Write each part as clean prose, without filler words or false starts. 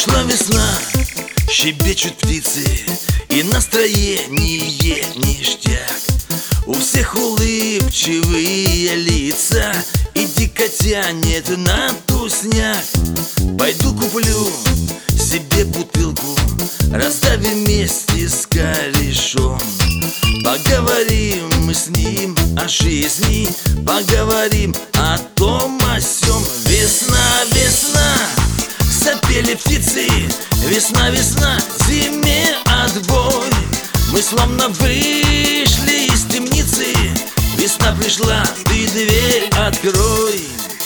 Пришла весна, щебечут птицы, и настроение ништяк. У всех улыбчивые лица, и дико тянет на тусняк. Пойду куплю себе бутылку, расставим вместе с корешом. Поговорим мы с ним о жизни, поговорим о том о сём. Весна, весна, запели птицы, весна, весна, зиме отбой. Мы словно вышли из темницы, весна пришла, ты дверь открой.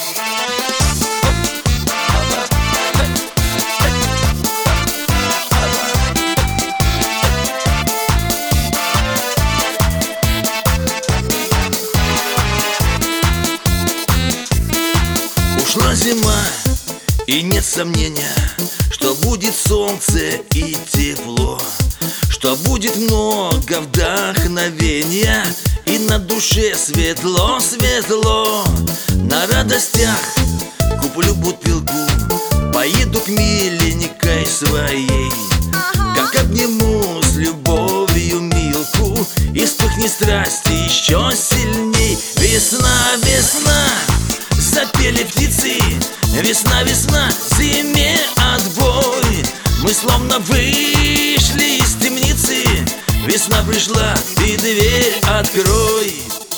Ушла зима, и нет сомнения, что будет солнце и тепло, что будет много вдохновения, и на душе светло, светло. На радостях куплю бутылку, поеду к миленькой своей. Как обниму с любовью Милку, и вспыхнет страсти еще сильней. Весна, весна, запели птицы, весна, весна, зиме отбой. Мы словно вышли из темницы, весна пришла, ты дверь открой.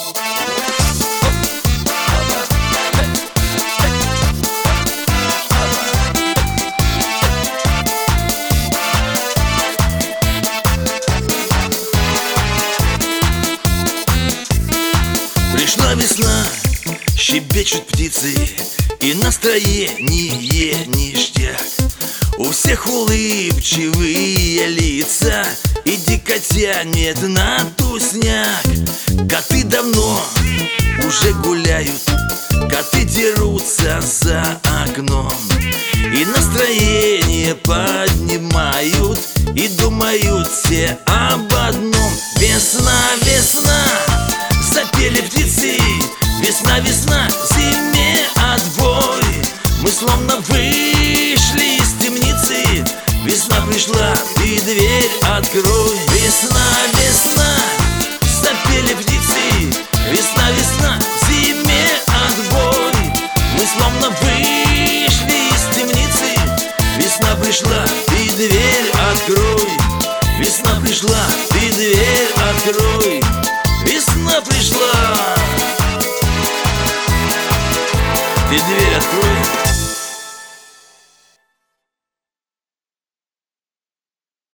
Пришла весна, щебечут птицы, и настроение ништяк. У всех улыбчивые лица, и дико тянет на тусняк. Коты давно уже гуляют, коты дерутся за окном, и настроение поднимают, и думают все об одном. Весна, весна, запели птицы, весна, весна, зиме отбой. Мы словно вышли из темницы, весна пришла, ты дверь открой. Весна, весна, запели птицы, весна, весна, зиме отбой. Мы словно вышли из темницы, весна пришла, ты дверь открой. Весна пришла, ты дверь открой. Весна пришла, ты дверь открой.